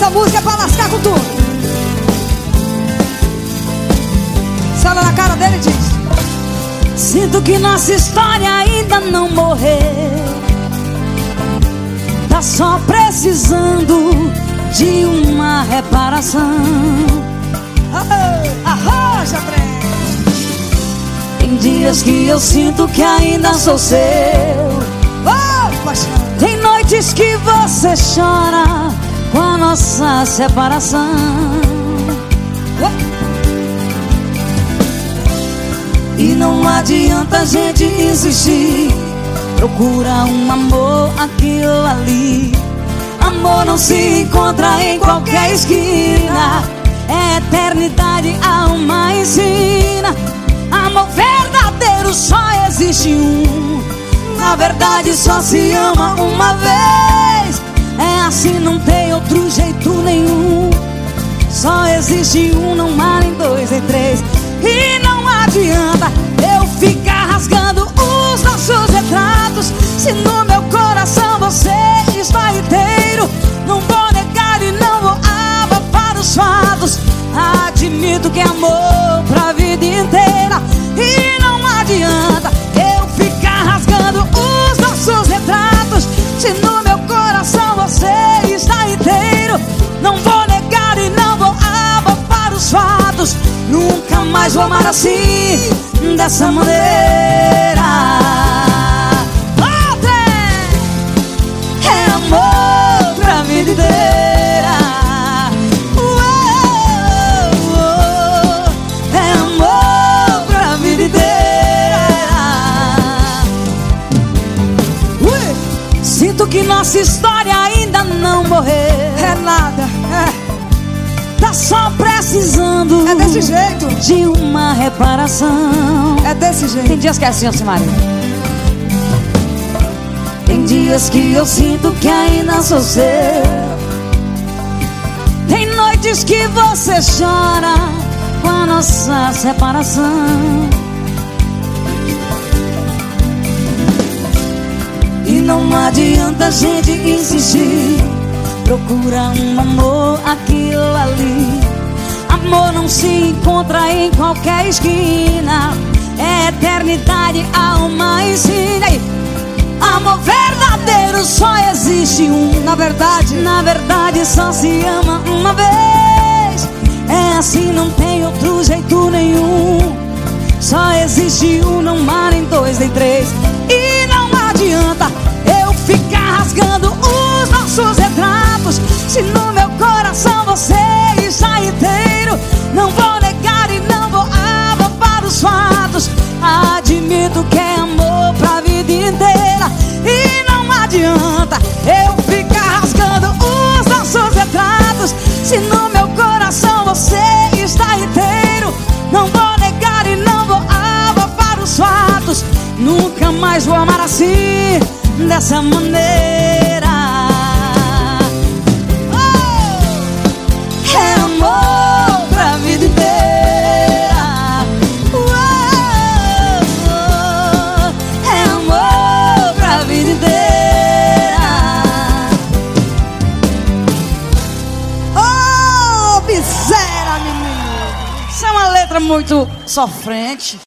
Essa música é pra lascar com tudo. Você olha na cara dele e diz: sinto que nossa história ainda não morreu. Tá só precisando de uma reparação. Arroja, trem. Tem dias que eu sinto que ainda sou seu. Oh, paixão. Tem noites que você chora com a nossa separação. E não adianta a gente insistir. Procura um amor aqui ou ali. Amor não se encontra em qualquer esquina. É eternidade, a alma ensina. Amor verdadeiro só existe um. Na verdade só se ama uma vez. É assim, não tem outro jeito nenhum. Só existe um, não há nem dois nem três. E não adianta eu ficar rasgando os nossos retratos, se no meu coração você está inteiro. Não vou negar e não vou abafar os fatos. Admito que é amor pra vida inteira. E não adianta eu ficar rasgando os nossos retratos, se no meu coração você está inteiro. Não vou negar e não vou abafar os fatos. Nunca mais vou amar assim, dessa maneira. É amor pra vida inteira. É amor pra vida inteira. Sinto que nossa história ainda não morreu. É nada, Tá só precisando é desse jeito. de uma reparação. É desse jeito. Tem dias que é assim, ó, Simaria. Tem dias que eu sinto que ainda sou seu. Tem noites que você chora com a nossa separação. E não adianta a gente insistir. Procura um amor aqui ou ali. Amor não se encontra em qualquer esquina. É eternidade, a alma ensina. Amor verdadeiro só existe um. Na verdade só se ama uma vez. É assim, não tem outro jeito nenhum. Só existe um, não há nem dois nem três. E não adianta eu ficar rasgando os nossos retratos, se no meu coração você está inteiro. Não vou negar e não vou abafar os fatos. Admito que é amor pra vida inteira. E não adianta eu ficar rasgando os nossos retratos, se no meu coração você está inteiro. Não vou negar e não vou abafar os fatos. Nunca mais vou amar assim, dessa maneira. É amor pra vida inteira. É amor pra vida inteira. oh, miséria, menino. Isso é uma letra muito sofrente.